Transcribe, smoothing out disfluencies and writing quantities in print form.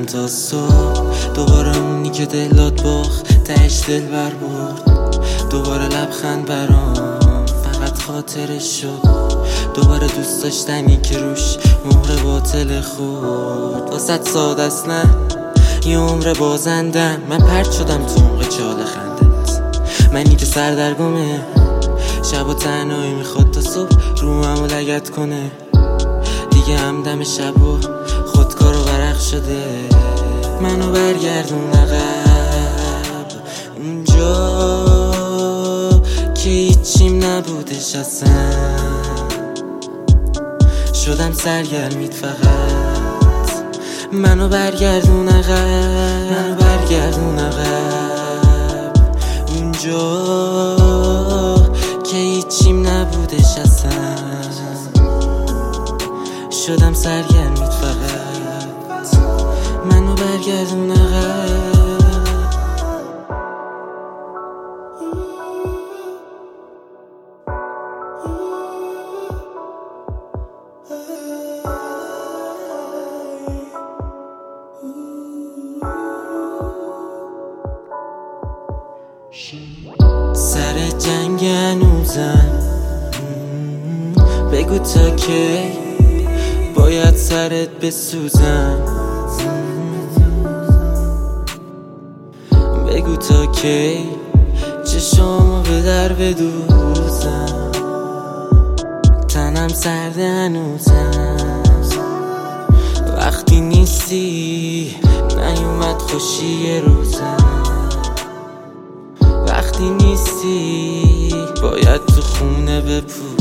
میگردم تا صبح، دوباره اونی که دلات باخت تهش دل بر برد، دوباره لبخند برام فقط خاطرش شد، دوباره دوست داشتنی که روش مهر باطل خورد. واسه ساده است نه یه عمر بازندم، من پرت شدم تو عمق چال خندت، منی که سردرگمه شب و تنهایی میخواد تا صبح روممو لگت کنه، دیگه همدم شب و خودکار و ورق شده، منو برگردون عقب اونجا که هیچیم نبودش اصلا، شدم سرگرمیت فقط، منو برگردون عقب، منو برگردون عقب اونجا که هیچیم نبودش اصلا، شدم سرگرمیت فقط، منو برگردون عقب. سر جنگ هنوزم، بگو تا کی باید سرت بسوزم، بگو تا کی چشامو به در بدوزم، تنم سرده هنوزم، وقتی نیستی نیومد خوشی یه روزم، وقتی نیستی باید تو خونه بپوزم.